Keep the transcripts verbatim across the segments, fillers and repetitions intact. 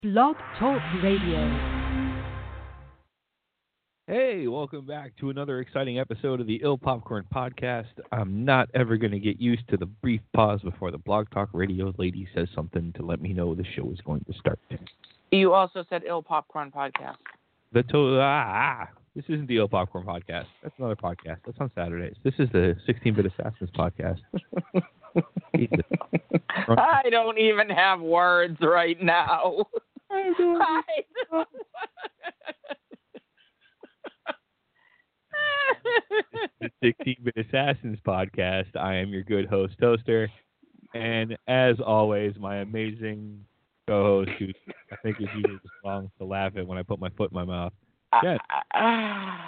Blog Talk Radio. Hey, welcome back to another exciting episode of the Ill Popcorn Podcast. I'm not ever going to get used to the brief pause before the Blog Talk Radio lady says something to let me know the show is going to start. You also said Ill Popcorn Podcast. The to- ah, this isn't the Ill Popcorn Podcast. That's another podcast. That's on Saturdays. This is the sixteen-Bit Assassins Podcast. I don't even have words right now. I don't. The sixteen-Bit Assassins Podcast. I am your good host, Toaster. And as always, my amazing co-host, who I think is usually just long to laugh at when I put my foot in my mouth. Yeah. I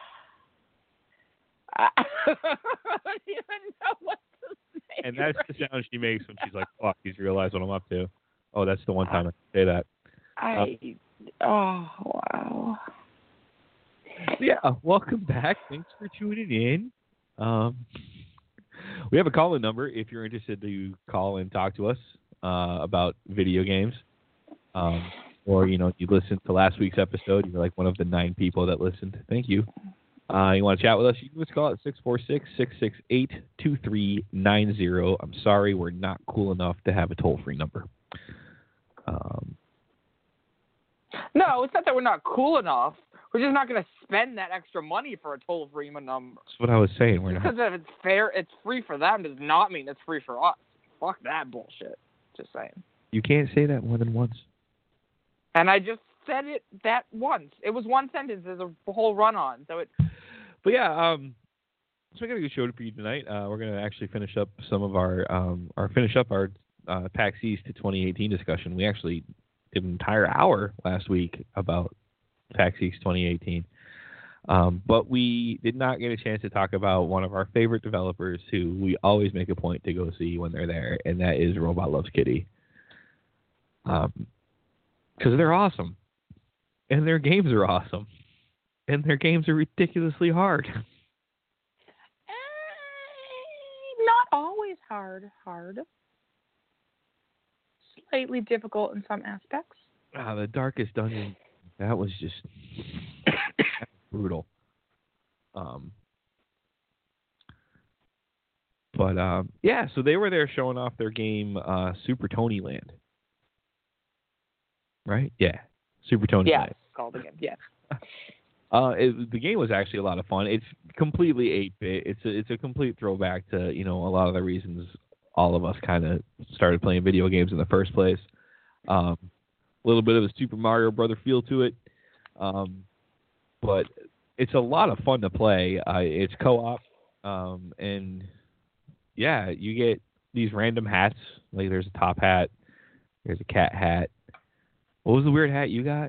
don't even know what to say. And that's right the sound she makes when she's like, fuck, he's realized what I'm up to. Oh, that's the one time I can say that. I, oh, wow. Yeah, welcome back. Thanks for tuning in. Um, we have a call-in number if you're interested to call and talk to us uh, about video games. Um, or, you know, you listened to last week's episode. You're like one of the nine people that listened. Thank you. Uh, you want to chat with us? You can just call it six four six, six six eight, two three nine zero. I'm sorry, we're not cool enough to have a toll-free number. Um, no, it's not that we're not cool enough. We're just not going to spend that extra money for a toll-free number. That's what I was saying. We're Just not. because if it's fair, it's free for them does not mean it's free for us. Fuck that bullshit. Just saying. You can't say that more than once. And I just said it that once. It was one sentence. There's a whole run-on. So it. But yeah, um, so we got a good show for you tonight. Uh, we're going to actually finish up some of our, um, or finish up our uh, PAX East to twenty eighteen discussion. We actually did an entire hour last week about PAX East twenty eighteen. Um, but we did not get a chance to talk about one of our favorite developers who we always make a point to go see when they're there, and that is Robot Loves Kitty. Um, because they're awesome, and their games are awesome, and their games are ridiculously hard. Eh, not always hard. Hard. Slightly difficult in some aspects. Ah, the Darkest Dungeon, that was just brutal. Um, but um, yeah, so they were there showing off their game, uh, Super Tony Land. Right? Yeah, Super Tony Yeah, Land. it's called again. Yeah. Uh, it, the game was actually a lot of fun. It's completely eight-bit. It's a, it's a complete throwback to, you know, a lot of the reasons all of us kind of started playing video games in the first place. Um, a little bit of a Super Mario Brother feel to it. Um, but it's a lot of fun to play. Uh, it's co-op. Um, and, yeah, you get these random hats. Like there's a top hat. There's a cat hat. What was the weird hat you got?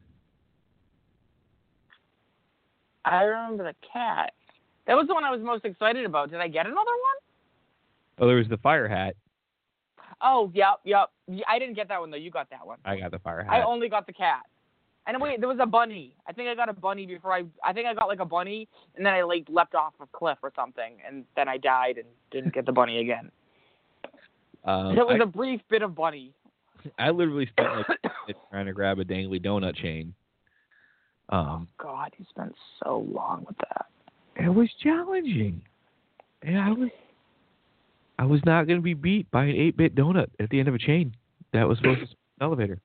I remember the cat. That was the one I was most excited about. Did I get another one? Oh, there was the fire hat. Oh, yep, yep. Yeah, I didn't get that one, though. You got that one. I got the fire hat. I only got the cat. And wait, there was a bunny. I think I got a bunny before I... I think I got, like, a bunny, and then I, like, leapt off a cliff or something, and then I died and didn't get the bunny again. Um, It was I, a brief bit of bunny. I literally spent like minutes trying to grab a dangly donut chain. Um, God, you spent so long with that. it was challenging, and I was, I was not going to be beat by an eight-bit donut at the end of a chain that was supposed to spin an elevator.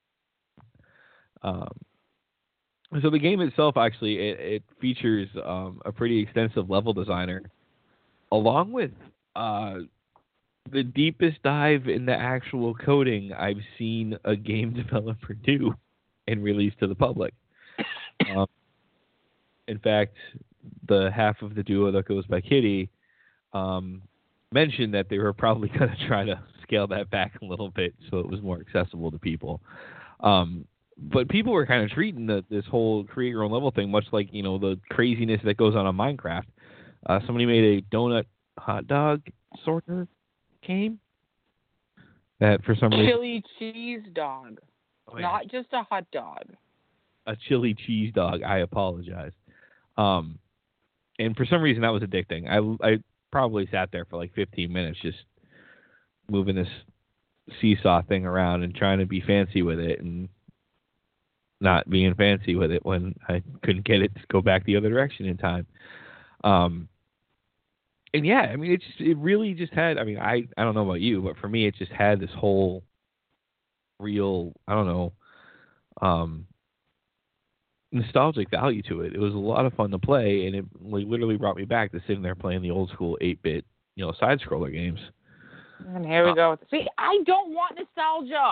Um, so the game itself actually it, it features um, a pretty extensive level designer, along with uh. the deepest dive in the actual coding I've seen a game developer do and release to the public. Um, in fact, the half of the duo that goes by Kitty um, mentioned that they were probably going to try to scale that back a little bit so it was more accessible to people. Um, but people were kind of treating the, this whole create your own level thing much like, you know, the craziness that goes on on Minecraft. Uh, somebody made a donut hot dog sorter game that for some reason Chili cheese dog. oh, yeah. Not just a hot dog. a chili cheese dog. I apologize. Um, and for some reason that was addicting. I I probably sat there for like fifteen minutes just moving this seesaw thing around and trying to be fancy with it and not being fancy with it when I couldn't get it to go back the other direction in time. Um, and yeah, I mean, it just, it really just had, I mean, I, I don't know about you, but for me, it just had this whole real, I don't know, um, nostalgic value to it. It was a lot of fun to play, and it like literally brought me back to sitting there playing the old school eight-bit, you know, side scroller games. And here we uh, go. See, I don't want nostalgia.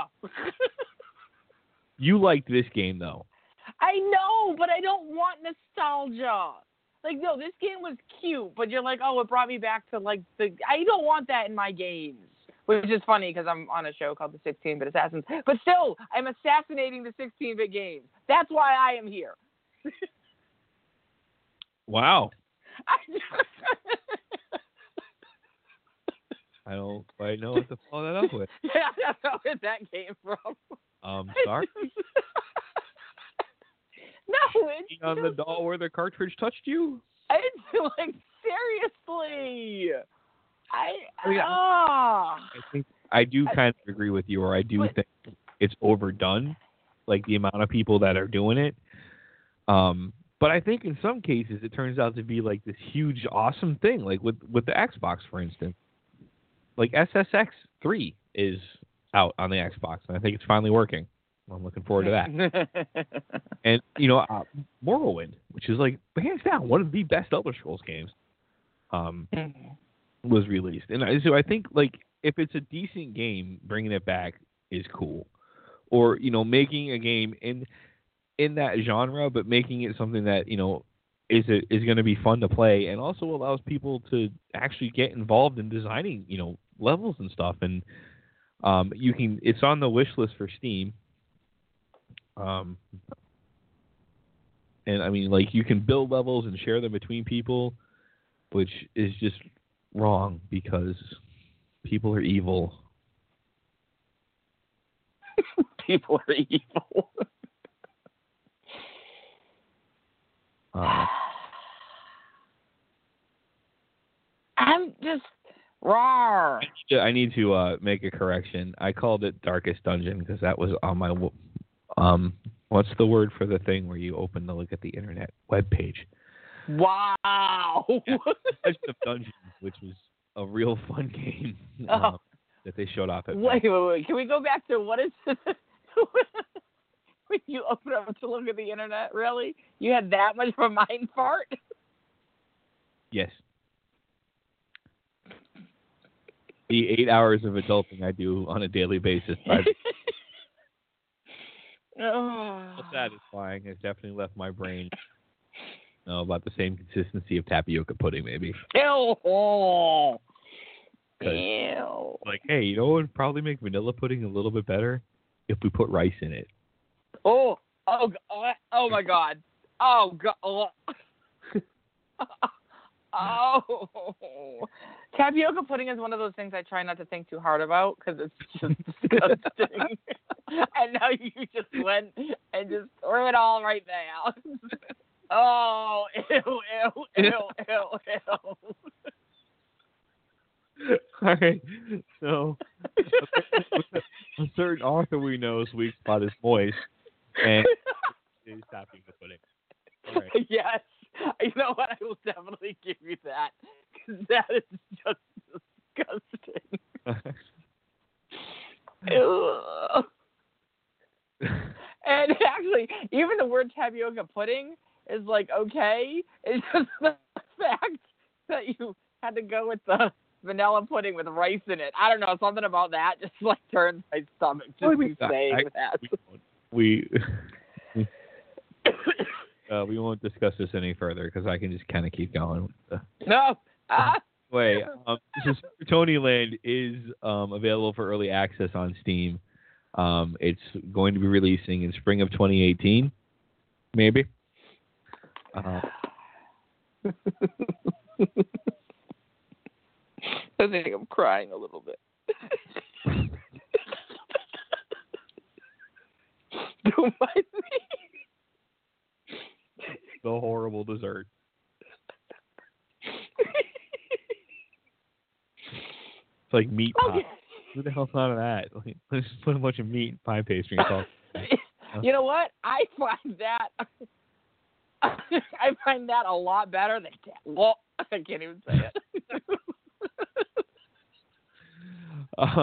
You liked this game though. I know, but I don't want nostalgia. Like, no, this game was cute, but you're like, oh, it brought me back to like the. I don't want that in my games. Which is funny because I'm on a show called the sixteen-bit Assassins. But still, I'm assassinating the sixteen-bit games. That's why I am here. Wow. I, just... I don't quite know what to follow that up with. Yeah, I don't know where that came from. Um, sorry? No, it's on just... the doll where the cartridge touched you? It's like, seriously. I, oh, yeah. oh. I think I do kind of agree with you, or I do but, think it's overdone, like the amount of people that are doing it. Um, but I think in some cases it turns out to be like this huge, awesome thing, like with, with the Xbox, for instance. Like S S X three is out on the Xbox, and I think it's finally working. I'm looking forward to that. And, you know, uh, Morrowind, which is like, hands down, one of the best Elder Scrolls games. Um. was released. And so I think, like, if it's a decent game, bringing it back is cool. Or, you know, making a game in in that genre, but making it something that, you know, is a, is going to be fun to play and also allows people to actually get involved in designing, you know, levels and stuff. And um, you can, it's on the wish list for Steam. Um, and, I mean, like, you can build levels and share them between people, which is just wrong because people are evil. People are evil. uh, I'm just raw. I need to uh, make a correction. I called it Darkest Dungeon because that was on my um. What's the word for the thing where you open to look at the internet web page? Wow. Yeah, Legend of Dungeons, which was a real fun game oh. um, that they showed off at. Wait, wait, wait. Can we go back to what is when you open up to look at the internet? Really? You had that much of a mind fart? Yes. The eight hours of adulting I do on a daily basis. Oh. Satisfying. It's definitely left my brain. No, about the same consistency of tapioca pudding, maybe. Ew. Ew. Like, hey, you know what would probably make vanilla pudding a little bit better? If we put rice in it. Oh, oh, oh, oh my God. Oh, God. Oh. Oh. Tapioca pudding is one of those things I try not to think too hard about because it's just disgusting. And now you just went and just threw it all right now. Oh, ew, ew, ew, ew, ew. All right. So, a certain author we know's weak spot is moist, and is tapioca pudding. All right. Yes. You know what? I will definitely give you that because that is just disgusting. Ew. And actually, even the word tapioca pudding is like okay. It's just the fact that you had to go with the vanilla pudding with rice in it. I don't know, something about that just like turns my stomach just oh, to saying I, that. We we, uh, we won't discuss this any further because I can just kind of keep going. With the... No. Ah. Wait, um, so Tonyland is um, available for early access on Steam. Um, it's going to be releasing in spring of twenty eighteen, maybe. Uh, I think I'm crying a little bit. Don't mind me. The horrible dessert. It's like meat pie. Okay. Who the hell thought of that? Like, let's just put a bunch of meat and pie pastry and salt. You know what? I find that I find that a lot better than well, I can't even say it. uh,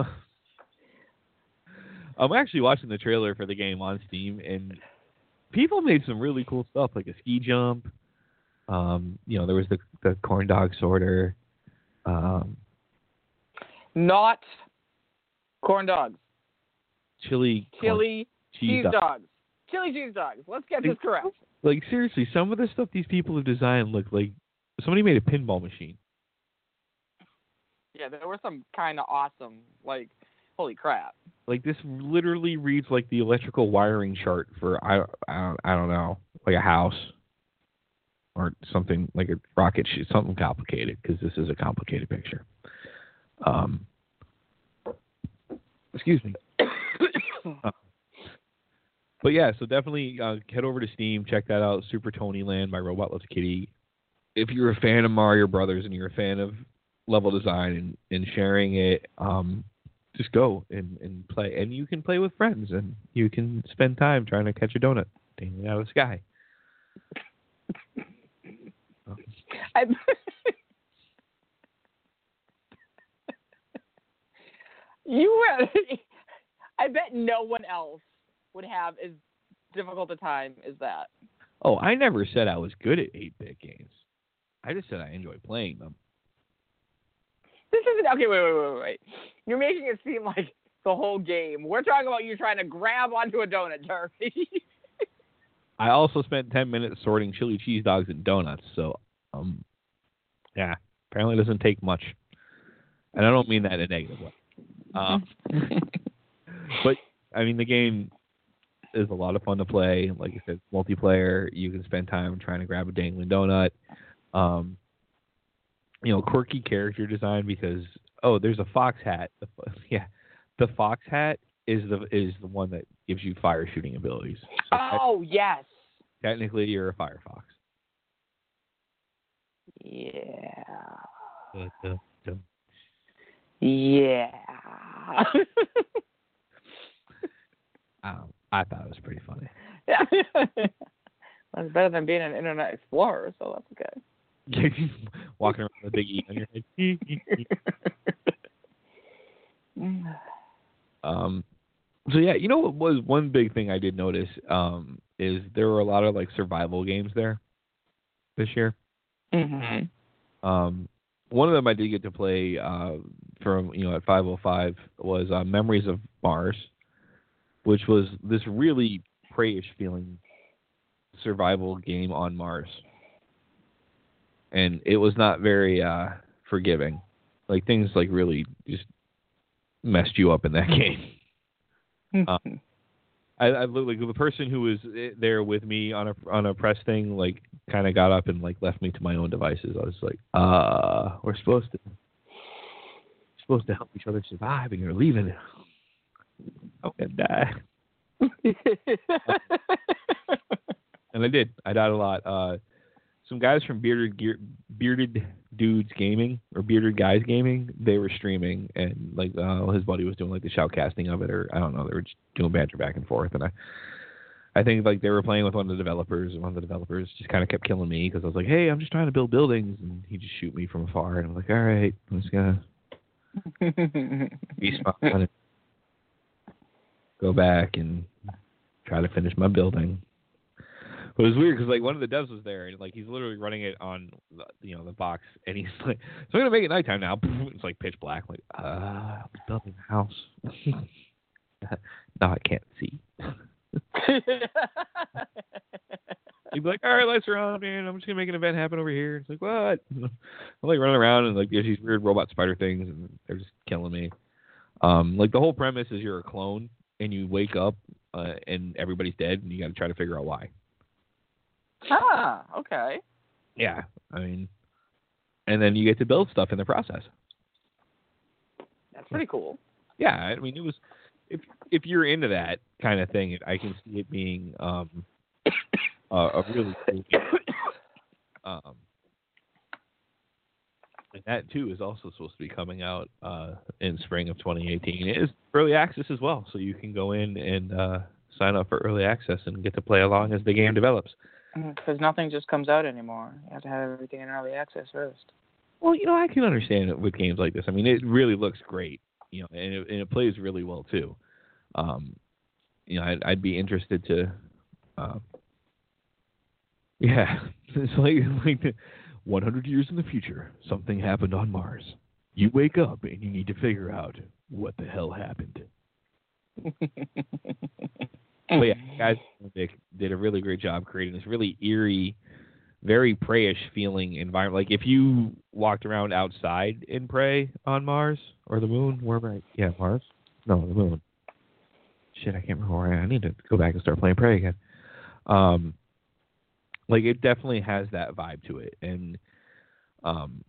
I'm actually watching the trailer for the game on Steam, and people made some really cool stuff, like a ski jump. Um, you know, there was the the corn dog sorter. Um, Not corn dogs. Chili. Chili corn, cheese, cheese dogs. dogs. Chili cheese dogs. Let's get this correct. Like, seriously, some of the stuff these people have designed look like somebody made a pinball machine. Yeah, there were some kind of awesome, like, holy crap. Like, this literally reads like the electrical wiring chart for, I, I, don't, I don't know, like a house or something, like a rocket ship, something complicated, because this is a complicated picture. Um, excuse me. uh, but yeah, so definitely uh, head over to Steam, check that out, Super Tony Land by Robot Loves Kitty. If you're a fan of Mario Brothers and you're a fan of level design and, and sharing it, um, just go and, and play. And you can play with friends, and you can spend time trying to catch a donut dangling out of the sky. I, you were, I bet no one else would have as difficult a time as that. Oh, I never said I was good at eight-bit games. I just said I enjoy playing them. This isn't okay. Wait, wait, wait, wait. You're making it seem like the whole game. We're talking about you trying to grab onto a donut, Jeremy. I also spent ten minutes sorting chili cheese dogs and donuts. So, um, yeah, apparently it doesn't take much, and I don't mean that in a negative way. Uh, but I mean, the game is a lot of fun to play. Like I said, multiplayer. You can spend time trying to grab a dangling donut. Um, you know, quirky character design because oh, there's a fox hat. Yeah, the fox hat is the is the one that gives you fire shooting abilities. So oh te- yes. Technically, you're a firefox. Yeah. Uh, uh, uh. Yeah. um, I thought it was pretty funny. Yeah. That's better than being an Internet Explorer, so that's okay. Walking around with a big E on your head. um, so yeah, you know what was one big thing I did notice um, is there were a lot of like survival games there this year. Mm-hmm. Um, one of them I did get to play uh, from you know at five oh five was uh, Memories of Mars, which was this really Prey-ish feeling survival game on Mars. And it was not very uh, forgiving. Like, things, like, really just messed you up in that game. uh, I, I like the person who was there with me on a on a press thing, like, kind of got up and, like, left me to my own devices. I was like, uh, we're supposed to we're supposed to help each other survive, and you're leaving. I'm going to die. And I did. I died a lot. Uh, some guys from Bearded Gear, Bearded Dudes Gaming or Bearded Guys Gaming, they were streaming, and like uh, his buddy was doing like the shoutcasting of it, or I don't know, they were just doing banter back and forth, and I, I think like they were playing with one of the developers, and one of the developers just kind of kept killing me because I was like, hey, I'm just trying to build buildings, and he just shoot me from afar, and I'm like, all right, I'm just gonna be smart and go back and try to finish my building. But it was weird because like one of the devs was there and like he's literally running it on the, you know the box and he's like, so I'm gonna make it nighttime now. It's like pitch black. I'm like, uh, I was building a house. Now I can't see. He'd be like, all right, lights are on, man. I'm just gonna make an event happen over here. It's like, what? I'm like running around and like there's these weird robot spider things and they're just killing me. Um, like the whole premise is you're a clone and you wake up uh, and everybody's dead and you got to try to figure out why. Ah, okay. Yeah, I mean, and then you get to build stuff in the process. That's pretty cool. Yeah, I mean, it was if if you're into that kind of thing, I can see it being um, a, a really cool game. Um, And that too is also supposed to be coming out uh, in spring of twenty eighteen. It is early access as well, so you can go in and uh, sign up for early access and get to play along as the game develops. Because nothing just comes out anymore. You have to have everything in early access first. Well, you know, I can understand it with games like this. I mean, it really looks great, you know, and it, and it plays really well too. Um, you know, I'd, I'd be interested to, uh, yeah, it's like like the one hundred years in the future, something happened on Mars. You wake up and you need to figure out what the hell happened. But yeah, guys, Dick did a really great job creating this really eerie, very Prey-ish feeling environment. Like if you walked around outside in Prey on Mars or the moon, where am I? Yeah, Mars. No, the moon. Shit, I can't remember where I am. I need to go back and start playing Prey again. Um, like it definitely has that vibe to it, and um,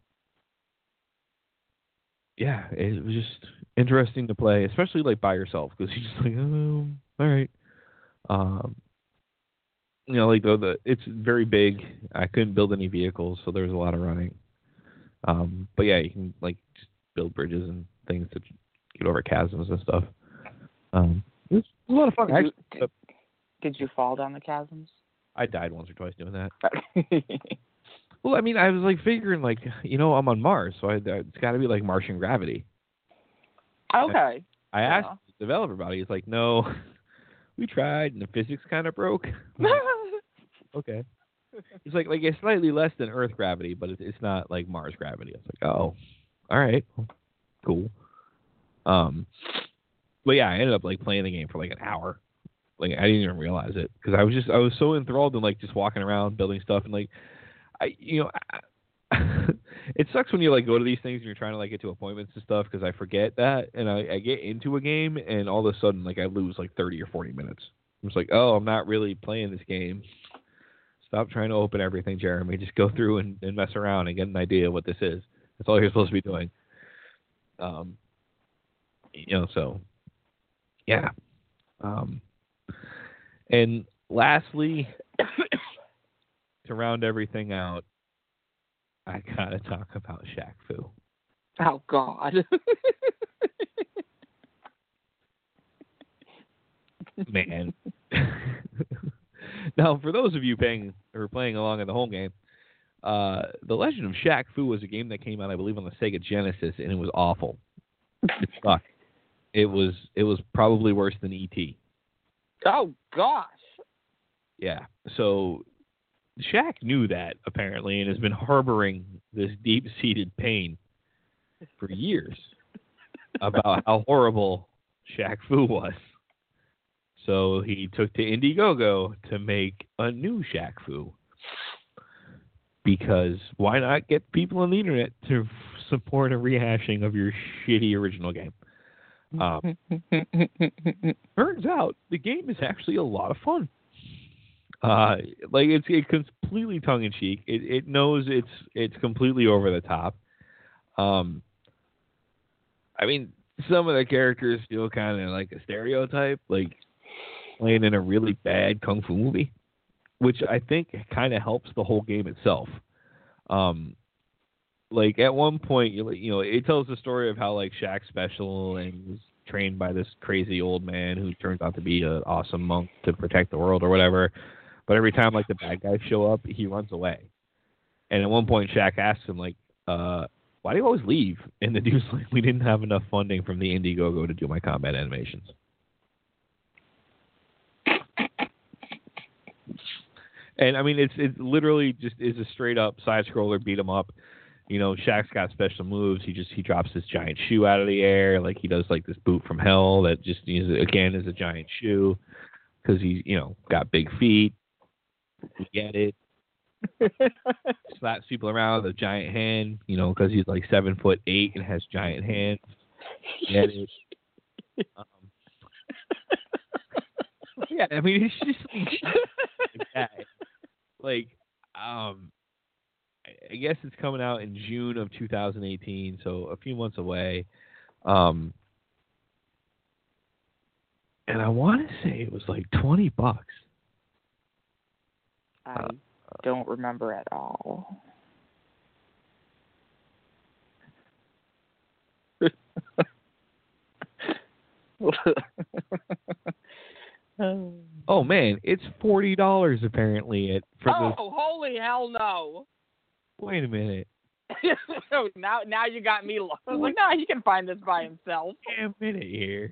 yeah, it was just interesting to play, especially like by yourself, because you're just like, oh, all right. Um, you know, like the, the it's very big. I couldn't build any vehicles, so there was a lot of running. Um, but yeah, you can like just build bridges and things to get over chasms and stuff. Um, it was a lot of fun. Did you, Actually, did, did you fall down the chasms? I died once or twice doing that. Well, I mean, I was like figuring, like, you know, I'm on Mars, so I, it's got to be like Martian gravity. Okay. I yeah. asked the developer about it. He's like, no, we tried, and the physics kind of broke. Okay. It's like like it's slightly less than Earth gravity, but it's it's not like Mars gravity. It's like, oh, all right, cool. Um, but yeah, I ended up like playing the game for like an hour. Like I didn't even realize it because I was just I was so enthralled in like just walking around building stuff and like I you know I, it sucks when you like go to these things and you're trying to like get to appointments and stuff because I forget that and I, I get into a game and all of a sudden like I lose like thirty or forty minutes. I'm just like, oh, I'm not really playing this game. Stop trying to open everything, Jeremy. Just go through and, and mess around and get an idea of what this is. That's all you're supposed to be doing. Um, you know, so yeah. Um, and lastly, to round everything out, I gotta talk about Shaq Fu. Oh God. Man. Now, for those of you paying or playing along in the home game, uh, The Legend of Shaq Fu was a game that came out, I believe, on the Sega Genesis, and it was awful. It sucked. It was it was probably worse than E T. Oh gosh. Yeah. So Shaq knew that apparently, and has been harboring this deep-seated pain for years about how horrible Shaq Fu was. So he took to Indiegogo to make a new Shaq Fu. Because why not get people on the internet to support a rehashing of your shitty original game? Um, turns out the game is actually a lot of fun. Uh, like it's it completely tongue in cheek. It it knows it's it's completely over the top. Um, I mean, some of the characters feel kind of like a stereotype, like playing in a really bad kung fu movie, which I think kind of helps the whole game itself. Um, like at one point, you you know, it tells the story of how like Shaq's special and was trained by this crazy old man who turns out to be an awesome monk to protect the world or whatever. But every time like the bad guys show up, he runs away. And at one point, Shaq asks him like, uh, "Why do you always leave?" And the dude's like, "We didn't have enough funding from the Indiegogo to do my combat animations." And I mean, it's it literally just is a straight up side scroller beat 'em up. You know, Shaq's got special moves. He just he drops this giant shoe out of the air, like he does like this boot from hell that just is again is a giant shoe because he's you know got big feet. We get it. Slaps people around with a giant hand, you know, because he's like seven foot eight and has giant hands. Get it. Um, yeah, I mean, it's just like that. Like, um, I guess it's coming out in June of two thousand eighteen, so a few months away. Um, and I want to say it was like twenty bucks. I don't remember at all. Oh man, it's forty dollars apparently at for oh, the. holy hell no! Wait a minute. So now, now you got me lost. I was like, no, he can find this by himself. Wait a minute here.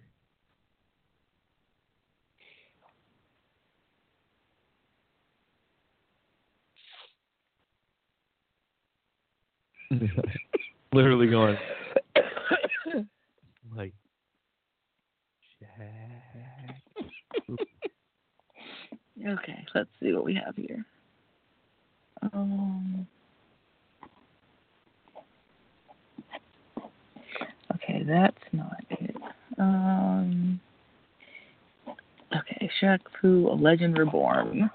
Literally going like Jack. Okay, let's see what we have here. Um. Okay, that's not it. Um. Okay, Shaq Fu, A Legend Reborn.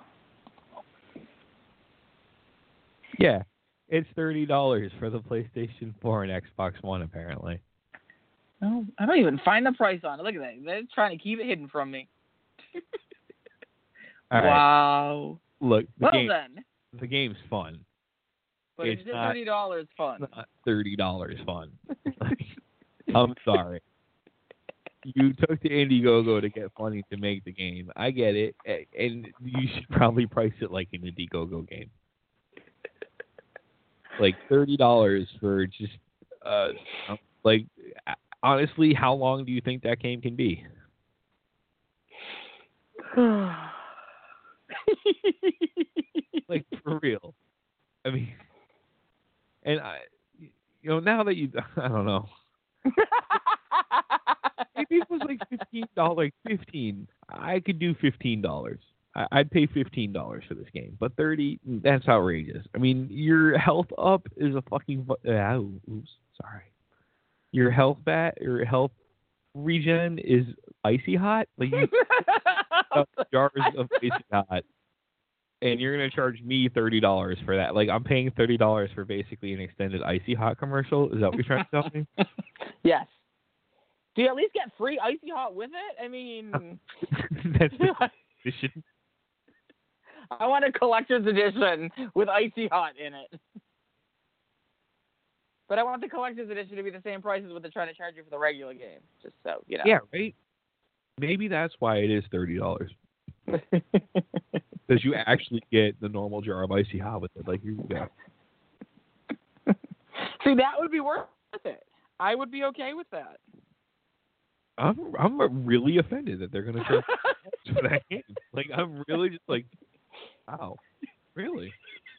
Yeah, it's thirty dollars for the PlayStation four and Xbox One apparently. Oh, I don't even find the price on it. Look at that. They're trying to keep it hidden from me. All right. Wow. Look, the Well game, then. the game's fun. But It's it's not- thirty dollars fun. It's not thirty dollars fun. I'm sorry. You took to Indiegogo to get funding to make the game. I get it, a- and you should probably price it like an Indiegogo game. Like thirty dollars for just, uh, like, honestly, how long do you think that game can be? Like, for real. I mean, and I, you know, now that you, I don't know. Maybe it was like fifteen dollars, like fifteen. I could do fifteen dollars. I'd pay fifteen dollars for this game, but thirty, that's outrageous. I mean, your health up is a fucking. Uh, oops, sorry. Your health bat, your health regen is icy hot. Like you have jars of icy hot, and you're gonna charge me thirty dollars for that. Like I'm paying thirty dollars for basically an extended icy hot commercial. Is that what you're trying to tell me? Yes. Do you at least get free icy hot with it? I mean, That's the edition. I want a collector's edition with icy hot in it. But I want the collector's edition to be the same price as what they're trying to charge you for the regular game. Just so, you know. Yeah, right? Maybe that's why it is thirty dollars. Because you actually get the normal jar of icy hot with it. Like, you got. See, that would be worth it. I would be okay with that. I'm I'm really offended that they're going to charge for that game. Like, I'm really just like, wow. Really?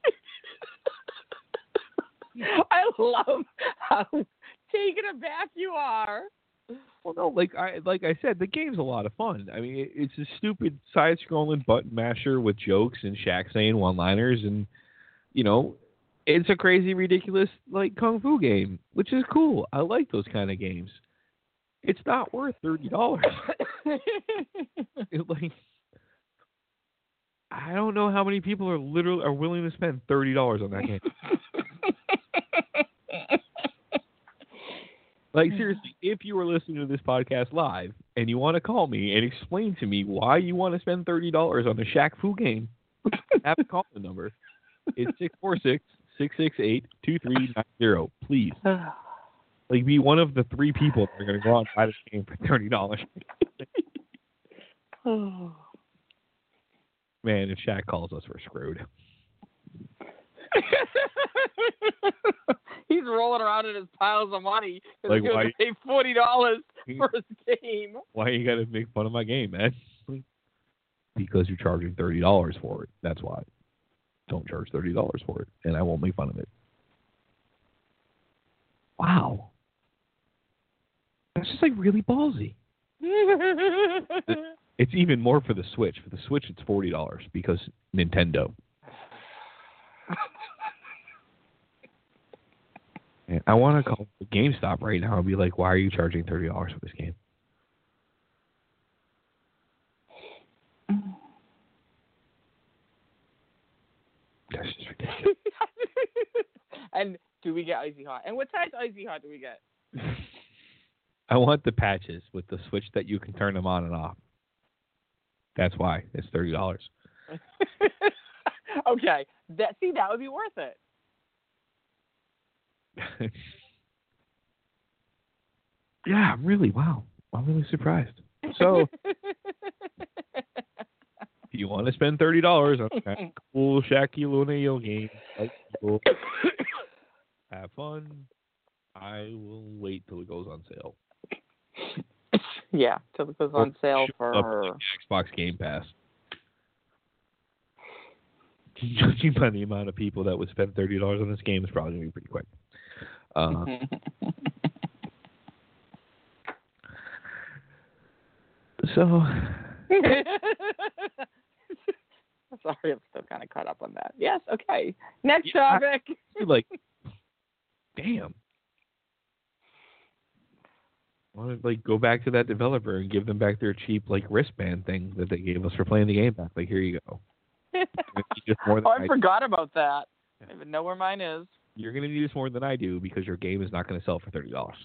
I love how taken aback you are. Well, no, like I like I said, the game's a lot of fun. I mean, it, it's a stupid side-scrolling button masher with jokes and Shaq saying one-liners, and you know, it's a crazy, ridiculous like kung fu game, which is cool. I like those kind of games. It's not worth thirty dollars. Like, I don't know how many people are literally are willing to spend thirty dollars on that game. Like, seriously, if you were listening to this podcast live and you want to call me and explain to me why you want to spend thirty dollars on the Shaq Fu game, have a call the number. It's six four six, six six eight, two three nine zero. Please. Like, be one of the three people that are going to go out and buy this game for thirty dollars. Man, if Shaq calls us, we're screwed. He's rolling around in his piles of money because Like, he's going why- to pay forty dollars for his game. Why you got to make fun of my game, man? Because you're charging thirty dollars for it. That's why. Don't charge thirty dollars for it, and I won't make fun of it. Wow. That's just, like, really ballsy. It's even more for the Switch. For the Switch, it's forty dollars because Nintendo. And I want to call GameStop right now and be like, why are you charging thirty dollars for this game? That's just ridiculous. And do we get icy hot? And what size icy hot do we get? I want the patches with the switch that you can turn them on and off. That's why it's thirty dollars. Okay, that see that would be worth it. Yeah, really. Wow. I'm really surprised. So, if you want to spend thirty dollars on a cool Shaquille O'Neal game, like, cool, have fun. I will wait till it goes on sale. Yeah, till it goes on sale Or up for on the Xbox Game Pass. Judging by the amount of people that would spend thirty dollars on this game, it's probably going to be pretty quick. Uh, so... Sorry, I'm still kind of caught up on that. Yes, okay. Next Yeah, topic. I, like, damn. I want to like go back to that developer and give them back their cheap like wristband thing that they gave us for playing the game back. Like, here you go. Just more than Oh, I I forgot about that. Yeah. I even know where mine is. You're going to need this more than I do because your game is not going to sell for thirty dollars.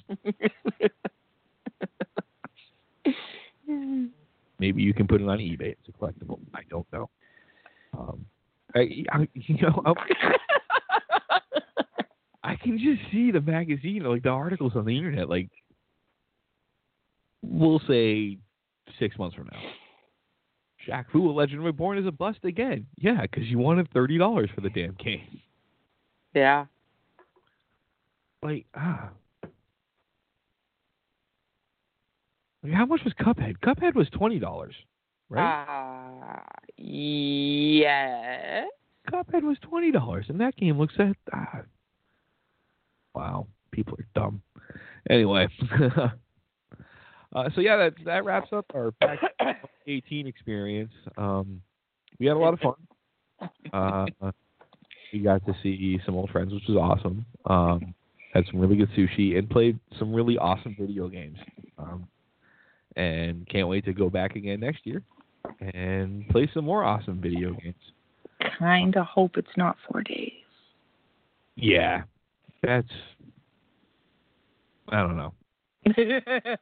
Maybe you can put it on eBay. It's a collectible. I don't know. Um, I, I, you know, I, I can just see the magazine, like the articles on the internet, like, we'll say six months from now. Shaq Fu, a Legend Reborn, is a bust again. Yeah, because you wanted thirty dollars for the damn game. Yeah. Like, ah. Like, how much was Cuphead? Cuphead was twenty dollars, right? Uh, yes. Cuphead was twenty dollars, and that game looks at... Ah. Wow, people are dumb. Anyway. uh, so, yeah, that that wraps up our PAX eighteen experience. Um, we had a lot of fun. Uh, we got to see some old friends, which was awesome. Um, had some really good sushi and played some really awesome video games. Um, and can't wait to go back again next year and play some more awesome video games. Kinda hope it's not four days. Yeah, that's... I don't know. Yeah.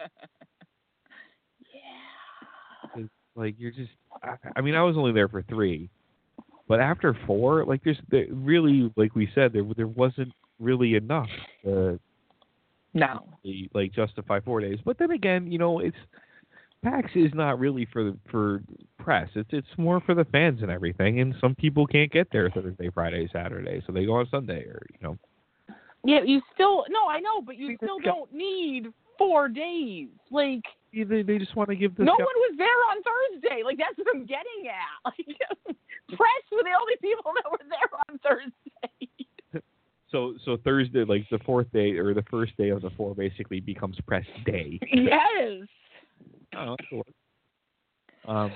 It's like, you're just... I, I mean, I was only there for three. But after four, like, there's there, really, like we said, there there wasn't really enough to... No. like justify four days. But then again, you know, it's PAX is not really for for press. It's it's more for the fans and everything. And some people can't get there Thursday, Friday, Saturday, so they go on Sunday, or you know. Yeah, you still no, I know, but you still don't need four days. Like They they just want to give the no stuff. one was there on Thursday. Like that's what I'm getting at. Like press were the only people that were there on Thursday. So so Thursday, like the fourth day or the first day of the four, basically becomes press day. Yes. Oh, that's cool. Um,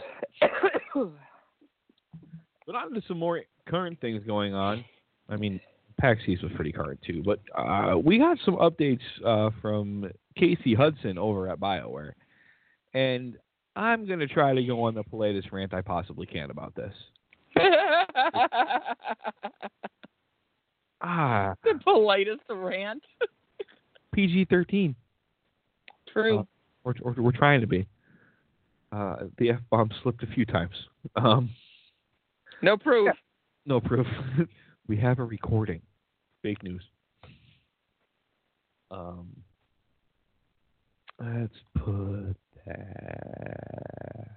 but on to some more current things going on. I mean, PAX East was pretty current too, but uh, we got some updates uh, from Casey Hudson over at BioWare, and I'm going to try to go on the politest rant I possibly can about this. Ah, the politest rant. P G thirteen. True. Uh, we're, we're, we're trying to be. Uh, the F-bomb slipped a few times. Um, no proof. Yeah, no proof. We have a recording. Fake news. Um, let's put that...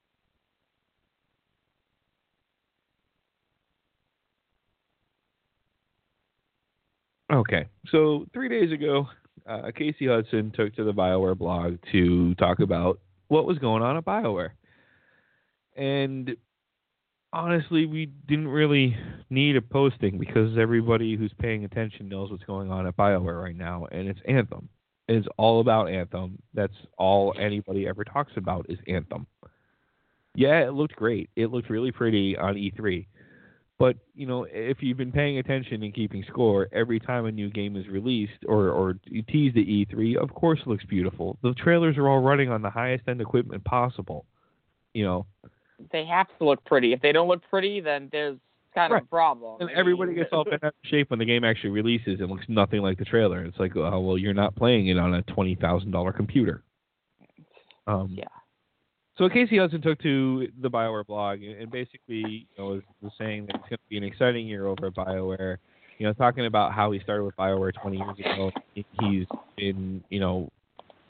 Okay, so three days ago, uh, Casey Hudson took to the BioWare blog to talk about what was going on at BioWare. And honestly, we didn't really need a posting because everybody who's paying attention knows what's going on at BioWare right now, and it's Anthem. It's all about Anthem. That's all anybody ever talks about is Anthem. Yeah, it looked great. It looked really pretty on E three. But, you know, if you've been paying attention and keeping score, every time a new game is released or, or teased at E three, of course it looks beautiful. The trailers are all running on the highest end equipment possible. You know. They have to look pretty. If they don't look pretty, then there's kind right. of a problem. And everybody gets all bent out of shape when the game actually releases and looks nothing like the trailer. It's like, oh, well, you're not playing it on a twenty thousand dollars computer. Um, yeah. So Casey Hudson took to the BioWare blog and basically, you know, was, was saying that it's going to be an exciting year over at BioWare. You know, talking about how he started with BioWare twenty years ago. He's been, you know,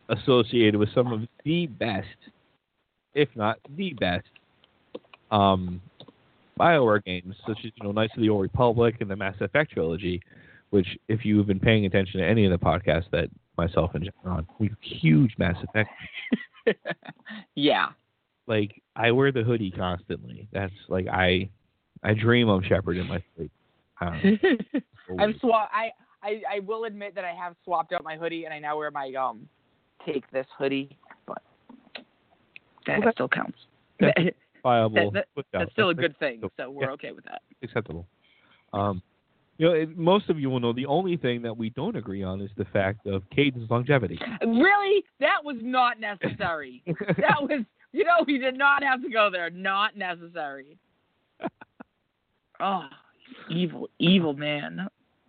associated with some of the best, if not the best, um, BioWare games, such as, you know, Knights of the Old Republic and the Mass Effect trilogy, which, if you've been paying attention to any of the podcasts that myself and John are on, we're huge Mass Effect. Yeah. Like, I wear the hoodie constantly. That's, like, I I dream of Shepard in my sleep. Um, I've swa- I, I I will admit that I have swapped out my hoodie, and I now wear my um Take This hoodie, but that, Well, that still counts. That's viable. That- that- that's still a good thing, so we're Yeah. okay with that. Acceptable. Um, you know, it, most of you will know the only thing that we don't agree on is the fact of Caden's longevity. Really? That was not necessary. That was, you know, we did not have to go there. Not necessary. Oh, evil, evil man.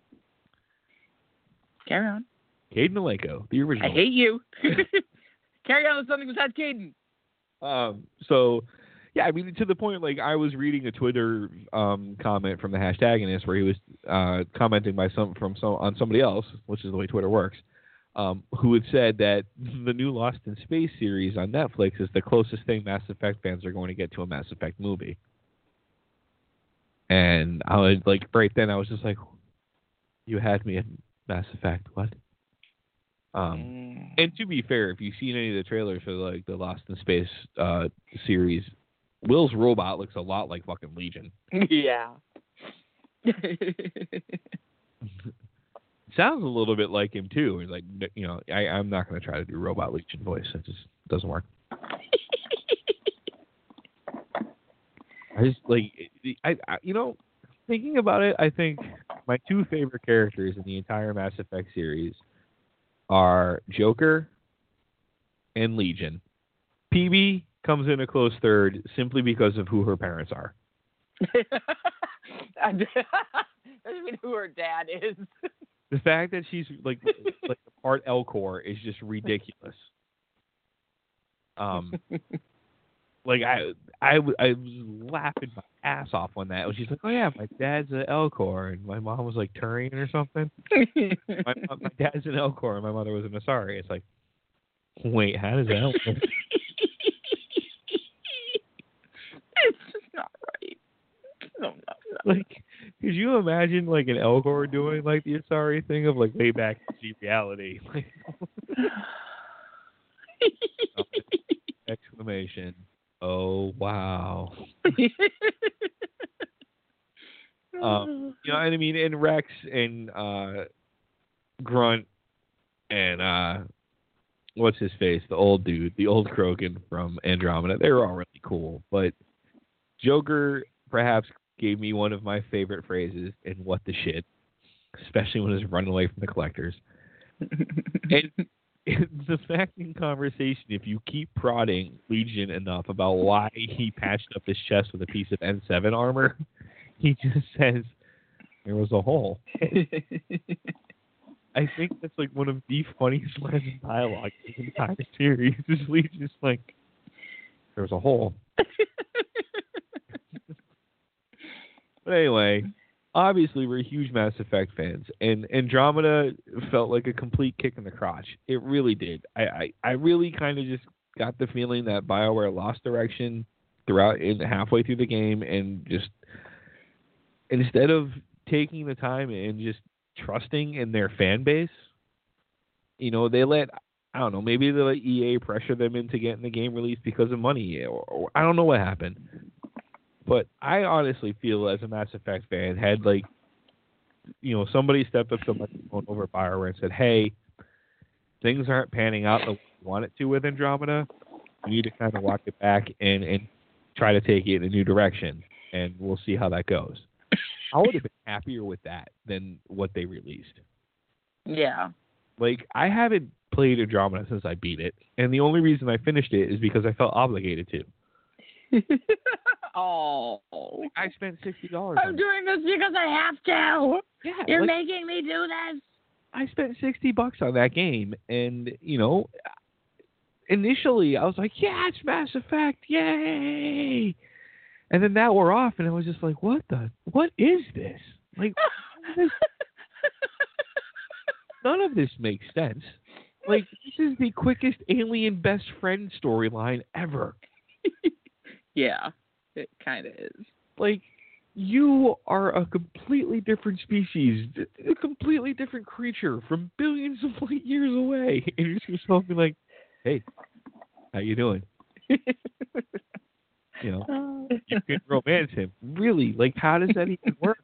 Carry on. Caden Aleko, the original. I hate you. Carry on with something besides Caden. Um, so, yeah, I mean, to the point, like, I was reading a Twitter um, comment from the hashtagonist where he was uh, commenting by some from some on somebody else, which is the way Twitter works, um, who had said that the new Lost in Space series on Netflix is the closest thing Mass Effect fans are going to get to a Mass Effect movie. And I was like, right then, I was just like, you had me at Mass Effect, what? Um, Mm. and to be fair, if you've seen any of the trailers for like the Lost in Space uh, series, Will's robot looks a lot like fucking Legion. Yeah. Sounds a little bit like him too. He's like, you know, I, I'm not going to try to do robot Legion voice. It just doesn't work. I just like, I, I, you know, thinking about it, I think my two favorite characters in the entire Mass Effect series are Joker and Legion. P B comes in a close third simply because of who her parents are. Doesn't mean who her dad is. The fact that she's like like a part Elcor is just ridiculous. Um, like I I I was laughing my ass off on that. She's like, "Oh yeah, my dad's an Elcor," and my mom was like Turian or something. my, my dad's an Elcor, and my mother was an Asari. It's like, wait, how does that work? It's just not right. No, no, no. Like, could you imagine like an Elcor doing like the Asari thing of like way back in reality? Like, exclamation! Oh wow! um, you know what I mean? And Rex and uh, Grunt and uh, what's his face? The old dude, the old Krogan from Andromeda. They were all really cool, but Joker perhaps gave me one of my favorite phrases in What the Shit, especially when he's running away from the collectors. And the fact in conversation, if you keep prodding Legion enough about why he patched up his chest with a piece of N seven armor, he just says, there was a hole. I think that's like one of the funniest lines of dialogue in the entire series. Is Legion's like, there was a hole. But anyway, obviously we're huge Mass Effect fans, and Andromeda felt like a complete kick in the crotch. It really did. I, I, I really kind of just got the feeling that BioWare lost direction throughout in halfway through the game, and just instead of taking the time and just trusting in their fan base, you know, they let, I don't know, maybe they let E A pressure them into getting the game released because of money, or, or I don't know what happened. But I honestly feel, as a Mass Effect fan, had like, you know, somebody stepped up to my phone over at BioWare and said, "Hey, things aren't panning out the way we want it to with Andromeda. We need to kind of walk it back and and try to take it in a new direction, and we'll see how that goes." I would have been happier with that than what they released. Yeah. Like, I haven't played Andromeda since I beat it, and the only reason I finished it is because I felt obligated to. Oh. I spent sixty dollars. I'm doing this because I have to. Yeah, You're like, making me do this. I spent sixty bucks on that game, and you know, initially I was like, "Yeah, it's Mass Effect, yay!" And then that wore off, and I was just like, "What the? What is this? Like, this, none of this makes sense." Like, this is the quickest alien best friend storyline ever. Yeah, it kind of is. Like, you are a completely different species, a completely different creature from billions of light years away, and you're just supposed to be like, "Hey, how you doing?" You know, you can romance him. Really? Like, how does that even work?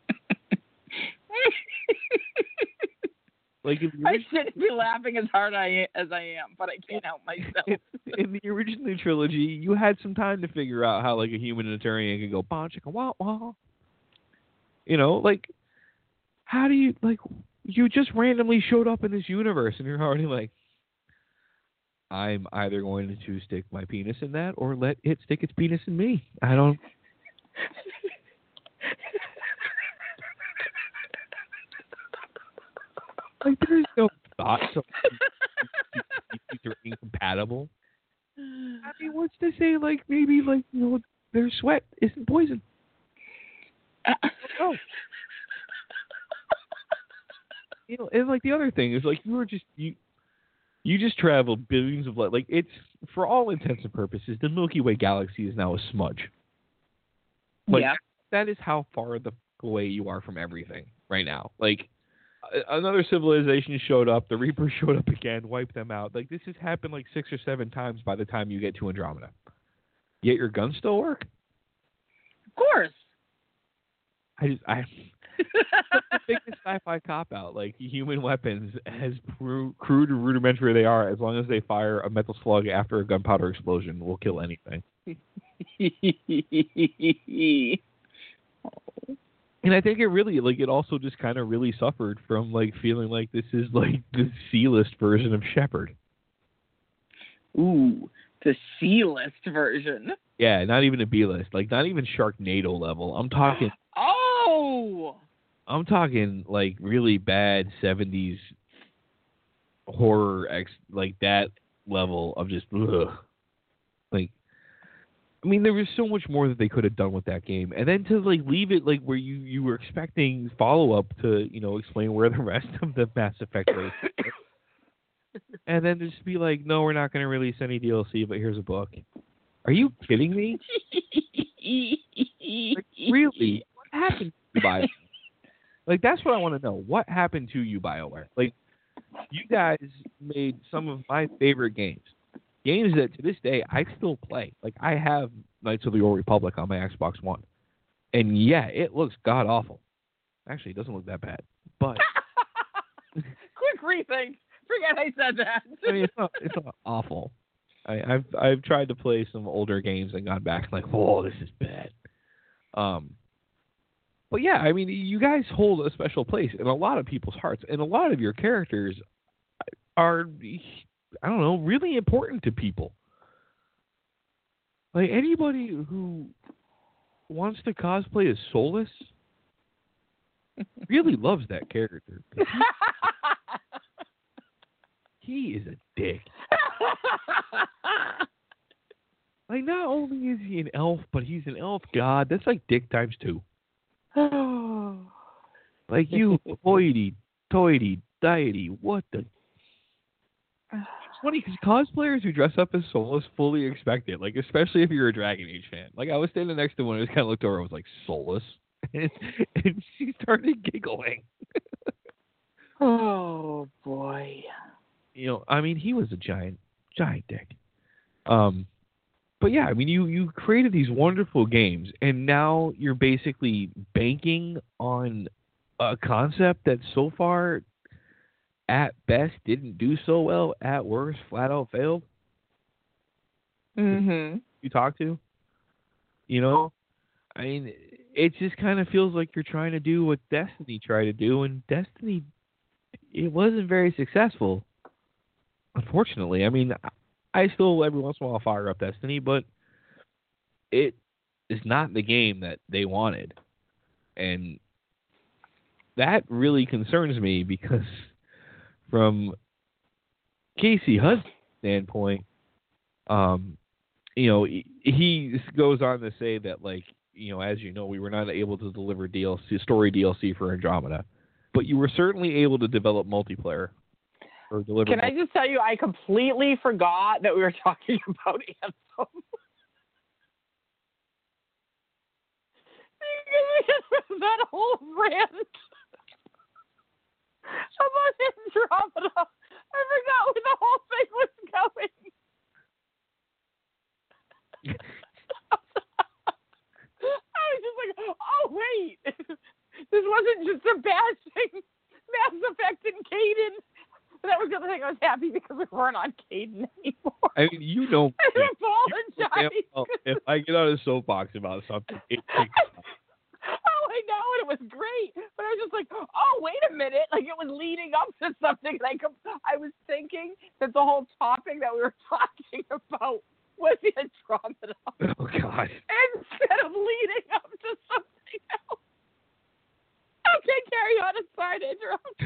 Like, if I shouldn't be laughing as hard I, as I am, but I can't help myself. In the original trilogy, you had some time to figure out how, like, a human Eternarian could go, bah, chicka, wah, wah. You know, like, how do you, like, you just randomly showed up in this universe, and you're already like, I'm either going to stick my penis in that or let it stick its penis in me. I don't... Like, there's no thought so these are incompatible. I mean, what's to say, like, maybe, like, you know, their sweat isn't poison? Oh. You know, and, like, the other thing is, like, you were just, you you just traveled billions of light. Like, it's, for all intents and purposes, the Milky Way galaxy is now a smudge. Like, yeah. That is how far the away you are from everything right now. Like, another civilization showed up, the Reapers showed up again, wiped them out. Like, this has happened like six or seven times by the time you get to Andromeda. Yet your guns still work? Of course. I just, I, the biggest sci-fi cop-out. Like, human weapons, as crude or rudimentary they are, as long as they fire a metal slug after a gunpowder explosion, will kill anything. And I think it really, like, it also just kind of really suffered from, like, feeling like this is, like, the C-list version of Shepard. Ooh, the C-list version. Yeah, not even a B-list. Like, not even Sharknado level. I'm talking... Oh! I'm talking, like, really bad seventies horror, ex like, that level of just, ugh. Like, I mean, there was so much more that they could have done with that game. And then to, like, leave it, like, where you, you were expecting follow-up to, you know, explain where the rest of the Mass Effect was. And then just be like, no, we're not going to release any D L C, but here's a book. Are you kidding me? Like, really? What happened to you, BioWare? Like, that's what I want to know. What happened to you, BioWare? Like, you guys made some of my favorite games. Games that, to this day, I still play. Like, I have Knights of the Old Republic on my Xbox One. And, yeah, it looks god-awful. Actually, it doesn't look that bad. But... Quick rethink. Forget I said that. I mean, it's not, it's not awful. I, I've I've tried to play some older games and gone back like, whoa, this is bad. Um, but yeah, I mean, you guys hold a special place in a lot of people's hearts, and a lot of your characters are, I don't know, really important to people. Like, anybody who wants to cosplay as Solus really loves that character. He is a dick. Like, not only is he an elf, but he's an elf god. That's like dick times two. Like, you hoity, toity, deity, what the... It's funny, because cosplayers who dress up as Solus fully expect it. Like, especially if you're a Dragon Age fan. Like, I was standing next to one and I just kind of looked over and was like, Solus? And, and she started giggling. Oh, boy. You know, I mean, he was a giant, giant dick. Um, but yeah, I mean, you, you created these wonderful games, and now you're basically banking on a concept that so far, at best, didn't do so well. At worst, flat out failed. Mm-hmm. You talk to, you know, I mean, it just kind of feels like you're trying to do what Destiny tried to do, and Destiny, it wasn't very successful. Unfortunately, I mean, I still every once in a while fire up Destiny, but it is not the game that they wanted. And that really concerns me because from Casey Hudson's standpoint, um, you know, he goes on to say that, like, you know, as you know, we were not able to deliver D L C, story D L C for Andromeda, but you were certainly able to develop multiplayer. or deliver. Can I just tell you, I completely forgot that we were talking about Anthem. That whole rant about Andromeda. I forgot where the whole thing was going. I was just like, oh, wait. This wasn't just a bashing Mass Effect and Caden. That was the other thing. I was happy because we weren't on Caden anymore. I mean, you know. I apologize. If, if I get on a soapbox about something, it takes. Oh, I know, and it was great. But I was just like, oh, wait a minute. Like, it was leading up to something. Like, I was thinking that the whole topic that we were talking about was the Andromeda. Oh, God. Instead of leading up to something else. Okay, carry on. I'm sorry to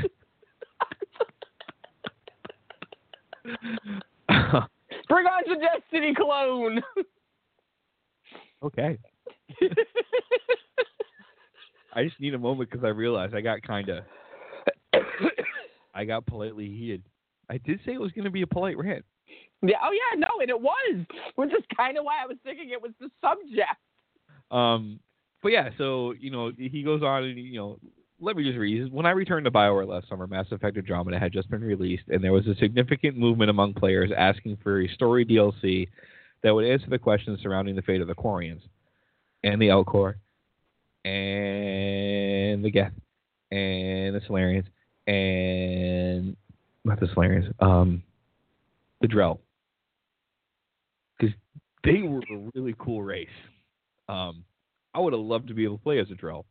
interrupt. Bring on the Destiny clone. Okay. I just need a moment because I realized I got kind of, I got politely heated. I did say it was going to be a polite rant. Yeah. Oh, yeah. No, and it was, which is kind of why I was thinking it was the subject. Um, but yeah, so you know, he goes on and you know, let me just read. When I returned to BioWare last summer, Mass Effect Andromeda had just been released, and there was a significant movement among players asking for a story D L C that would answer the questions surrounding the fate of the Quarians and the Elcor and the Geth and the Solarians and not the Solarians, um, the Drell, because they were a really cool race. Um, I would have loved to be able to play as a Drell.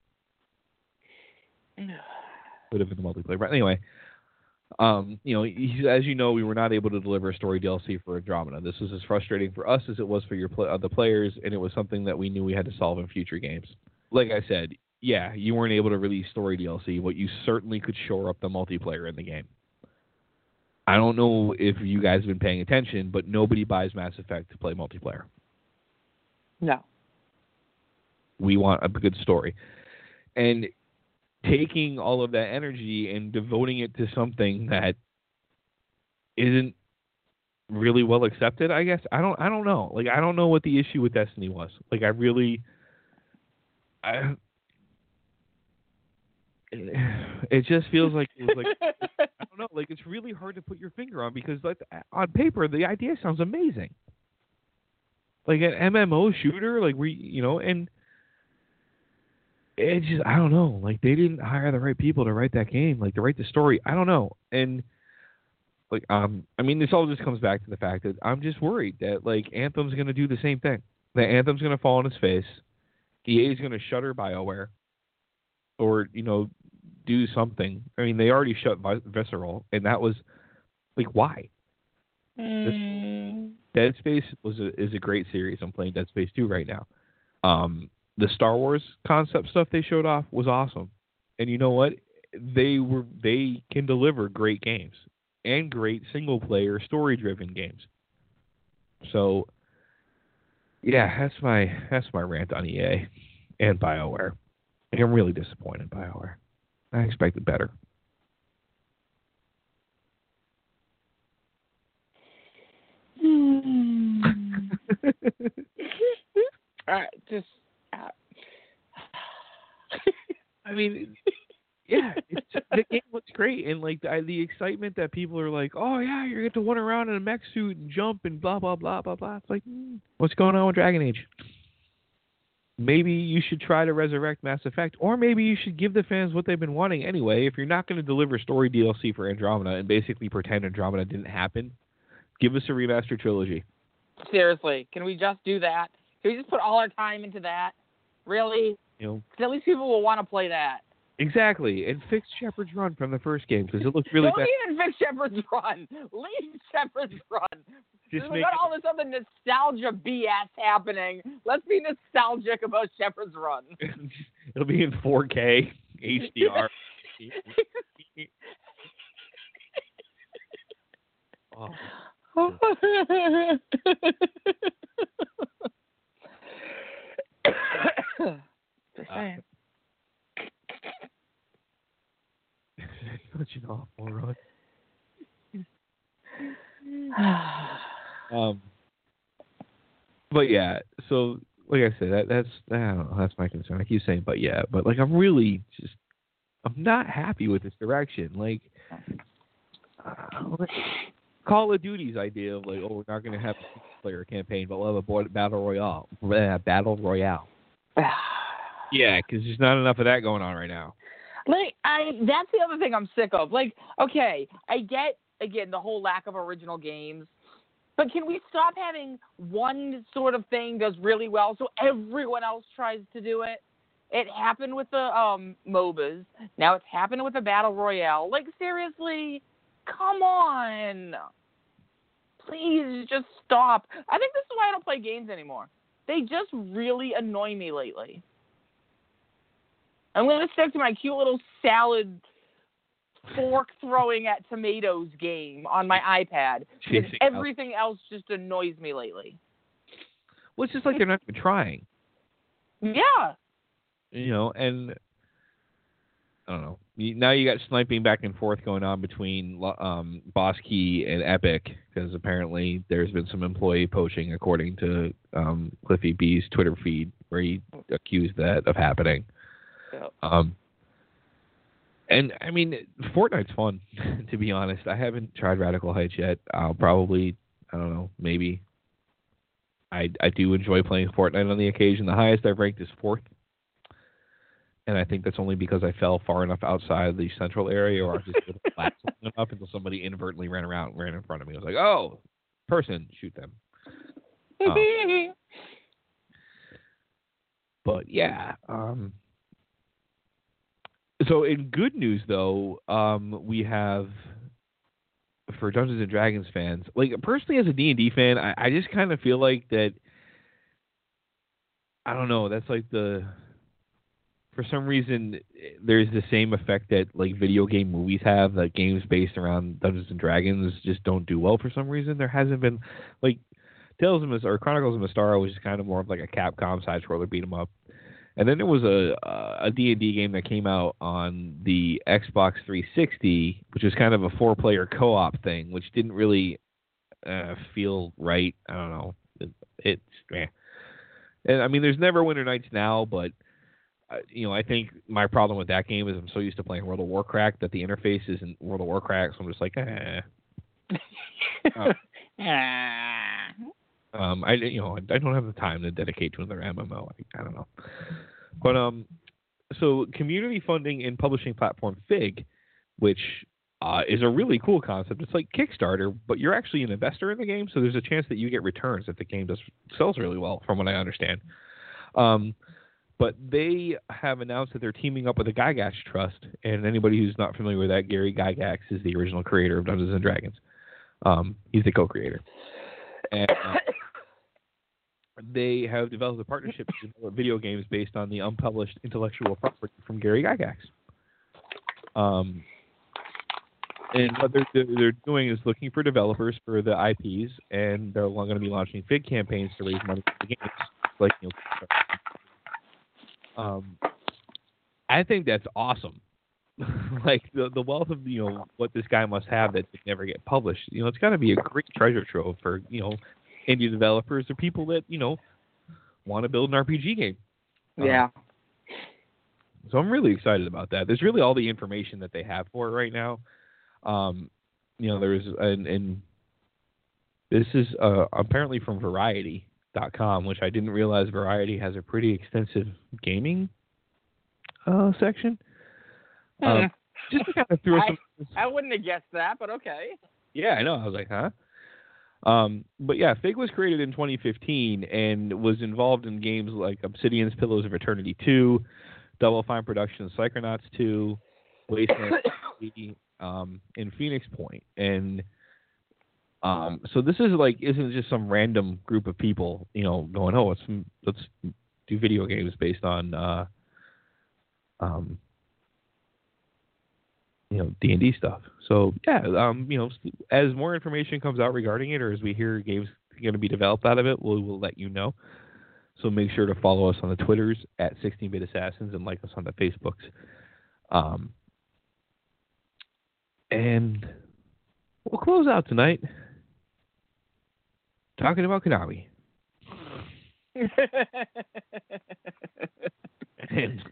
Would have been the multiplayer, but anyway, um, you know, he, as you know, we were not able to deliver a story D L C for Andromeda. This was as frustrating for us as it was for your pl- uh, the players, and it was something that we knew we had to solve in future games. Like I said, yeah, you weren't able to release story D L C, but you certainly could shore up the multiplayer in the game. I don't know if you guys have been paying attention, but nobody buys Mass Effect to play multiplayer. No. We want a good story. And taking all of that energy and devoting it to something that isn't really well accepted, I guess. I don't I don't know. Like I don't know what the issue with Destiny was. Like I really I it just feels like it was like I don't know, like it's really hard to put your finger on because like on paper the idea sounds amazing. Like an M M O shooter, like we you know, and it just, I don't know. Like, they didn't hire the right people to write that game, like, to write the story. I don't know. And, like, um, I mean, this all just comes back to the fact that I'm just worried that, like, Anthem's going to do the same thing. That Anthem's going to fall on its face. E A's going to shutter BioWare. Or, you know, do something. I mean, they already shut Visceral, and that was, like, why? Mm. Dead Space was a, is a great series. I'm playing Dead Space two right now. Um... The Star Wars concept stuff they showed off was awesome. And you know what? They were they can deliver great games and great single player story driven games. So yeah, that's my that's my rant on E A and BioWare. Like, I'm really disappointed in BioWare. I expected better. All right, just I mean, yeah, it's, the game looks great, and like the, the excitement that people are like, "Oh yeah, you're going to run around in a mech suit and jump and blah blah blah blah blah." It's like, mm, what's going on with Dragon Age? Maybe you should try to resurrect Mass Effect, or maybe you should give the fans what they've been wanting anyway. If you're not going to deliver story D L C for Andromeda and basically pretend Andromeda didn't happen, give us a remastered trilogy. Seriously, can we just do that? Can we just put all our time into that? Really? You know, 'cause at least people will want to play that. Exactly, and fix Shepard's Run from the first game because it looked really Don't bad. even fix Shepard's Run. Leave Shepard's Run. Just we make got it- all this other nostalgia B S happening. Let's be nostalgic about Shepard's Run. It'll be in four K H D R. Oh. Just saying. Such an awful run. um, but yeah, so like I said, that that's I don't know, that's my concern. I keep saying, but yeah, but like I'm really just I'm not happy with this direction. Like, uh, Call of Duty's idea of like, oh, we're not going to have a player campaign, but we'll have a board, battle royale. Uh, battle royale. Yeah, because there's not enough of that going on right now. Like, I that's the other thing I'm sick of. Like, okay, I get again the whole lack of original games, but can we stop having one sort of thing does really well so everyone else tries to do it? It happened with the um, MOBAs. Now it's happening with the Battle Royale. Like, seriously, come on. Please just stop. I think this is why I don't play games anymore. They just really annoy me lately. I'm going to stick to my cute little salad fork throwing at tomatoes game on my iPad. Because everything else just annoys me lately. Well, it's just like they're not even trying. Yeah. You know, and I don't know. Now you got sniping back and forth going on between um, Boss Key and Epic because apparently there's been some employee poaching, according to um, Cliffy B's Twitter feed, where he accused that of happening. Yep. Um, and I mean, Fortnite's fun, to be honest. I haven't tried Radical Heights yet. I'll probably, I don't know, maybe. I I do enjoy playing Fortnite on the occasion. The highest I've ranked is fourth. And I think that's only because I fell far enough outside the central area, or I just didn't flat enough until somebody inadvertently ran around and ran in front of me. I was like, oh, person, shoot them. Um, but yeah. Um, so in good news, though, um, we have, for Dungeons and Dragons fans, like personally as a D and D fan, I, I just kind of feel like that, I don't know, that's like the... For some reason, there's the same effect that like video game movies have. That games based around Dungeons and Dragons just don't do well for some reason. There hasn't been like Tales of Mys- or Chronicles of Mystara was just kind of more of like a Capcom side scroller beat 'em up, and then there was a a D and D game that came out on the Xbox three sixty, which was kind of a four player co op thing, which didn't really uh, feel right. I don't know. It, it's eh. And I mean, there's never Winter Nights now, but you know, I think my problem with that game is I'm so used to playing World of Warcraft that the interface isn't World of Warcraft, so I'm just like, eh. uh, um, I you know I don't have the time to dedicate to another M M O. I, I don't know, but um, so community funding and publishing platform Fig, which uh, is a really cool concept. It's like Kickstarter, but you're actually an investor in the game, so there's a chance that you get returns if the game does sells really well, from what I understand. Um. But they have announced that they're teaming up with the Gygax Trust, and anybody who's not familiar with that, Gary Gygax is the original creator of Dungeons and Dragons. Um, he's the co-creator. And uh, they have developed a partnership to develop video games based on the unpublished intellectual property from Gary Gygax. Um, and what they're, they're doing is looking for developers for the I Ps, and they're going to be launching Fig campaigns to raise money for the games, like you know. Um, I think that's awesome. Like the the wealth of you know what this guy must have that never get published. You know, it's got to be a great treasure trove for you know indie developers or people that you know want to build an R P G game. Yeah. Um, so I'm really excited about that. There's really all the information that they have for it right now. Um, you know, there's and, and this is uh, apparently from Variety dot com, which I didn't realize Variety has a pretty extensive gaming uh, section. Hmm. Um, just to kind of throw some. I wouldn't have guessed that, but okay. Yeah, I know. I was like, huh? Um, but yeah, Fig was created in twenty fifteen and was involved in games like Obsidian's Pillars of Eternity two, Double Fine Productions' Psychonauts two, Wasteland, um, and Phoenix Point, and Um, so this is like isn't just some random group of people, you know, going, oh, let's let's do video games based on, uh, um, you know, D and D stuff. So yeah, um, you know, as more information comes out regarding it, or as we hear games going to be developed out of it, we'll we'll let you know. So make sure to follow us on the Twitters at sixteen bit assassins and like us on the Facebooks. Um, and we'll close out tonight talking about Konami. And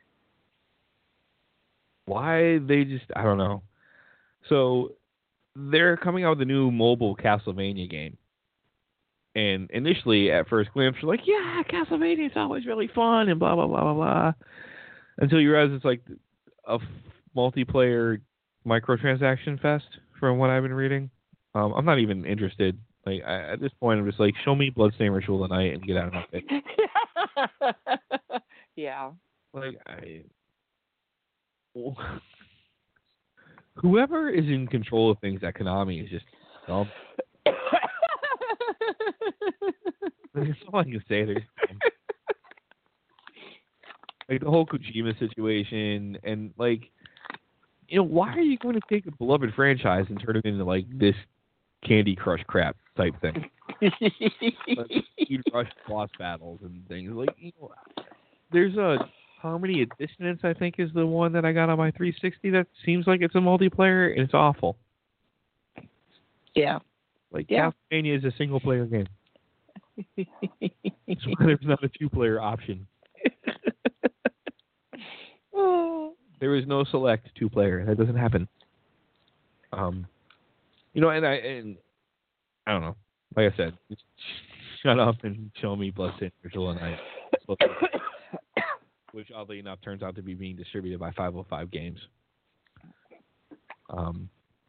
why they just, I don't know. So they're coming out with a new mobile Castlevania game. And initially, at first glance, you're like, yeah, Castlevania is always really fun and blah, blah, blah, blah, blah. Until you realize it's like a f- multiplayer microtransaction fest from what I've been reading. Um, I'm not even interested. Like I, at this point, I'm just like, show me Bloodstained Ritual tonight and get out of my face. Yeah. Like, I... Whoever is in control of things at Konami is just dumb. That's all I can say. There's like the whole Kojima situation, and like, you know, why are you going to take a beloved franchise and turn it into like this Candy Crush crap type thing? Like, you rush boss battles and things. Like, you know, there's a Harmony of Dissonance, I think, is the one that I got on my three sixty that seems like it's a multiplayer, and it's awful. Yeah. Like, yeah. Castlevania is a single-player game. That's why there's not a two-player option. There is no select two-player. That doesn't happen. Um, you know, and I and I don't know. Like I said, just shut up and show me Bloodstained Ritual, and I. Which, oddly enough, turns out to be being distributed by five oh five Games. Um.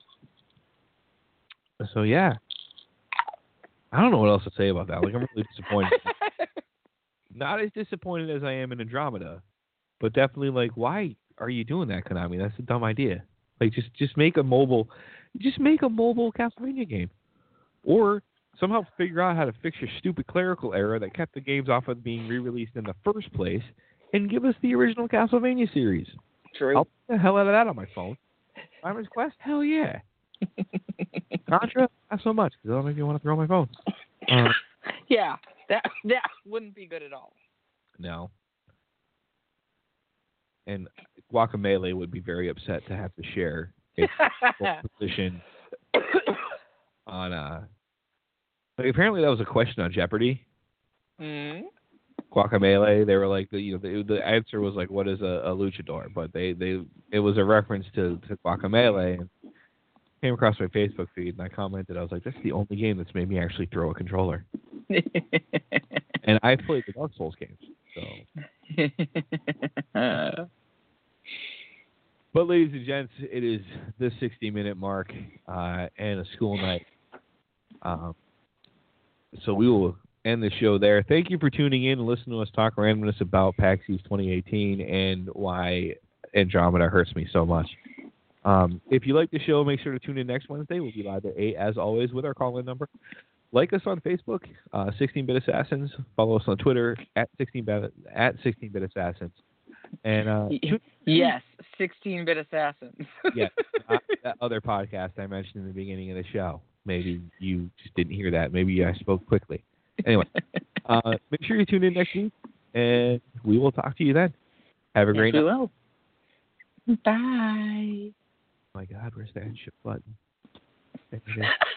So, yeah. I don't know what else to say about that. Like, I'm really disappointed. Not as disappointed as I am in Andromeda, but definitely, like, why are you doing that, Konami? That's a dumb idea. Like, just, just make a mobile... Just make a mobile Castlevania game. Or somehow figure out how to fix your stupid clerical error that kept the games off of being re-released in the first place, and give us the original Castlevania series. True. I'll put the hell out of that on my phone. Simon's Quest? Hell yeah. Contra? Not so much, because that'll make me want to throw my phone. Uh, yeah, that that wouldn't be good at all. No. And Guacamelee would be very upset to have to share its position on... Uh, like, apparently that was a question on Jeopardy. Mm-hmm. Guacamelee, they were like, the, you know, the, the answer was like, what is a, a luchador? But they, they, it was a reference to, to Guacamelee, and came across my Facebook feed, and I commented, I was like, that's the only game that's made me actually throw a controller. And I played the Dark Souls games, so. uh. But ladies and gents, it is the sixty-minute mark uh, and a school night. Um, so we will end the show there. Thank you for tuning in and listening to us talk randomness about PAX East twenty eighteen and why Andromeda hurts me so much. Um, if you like the show, make sure to tune in next Wednesday. We'll be live at eight, as always, with our call-in number. Like us on Facebook, uh, sixteen-Bit Assassins. Follow us on Twitter, at sixteen-Bit, at sixteen-Bit Assassins. And uh, yes, sixteen-Bit Assassins. Yeah, uh, that other podcast I mentioned in the beginning of the show. Maybe you just didn't hear that. Maybe I spoke quickly. Anyway, uh, make sure you tune in next week, and we will talk to you then. Have a yes, great we night. will. Bye. Oh my God, where's the end ship button?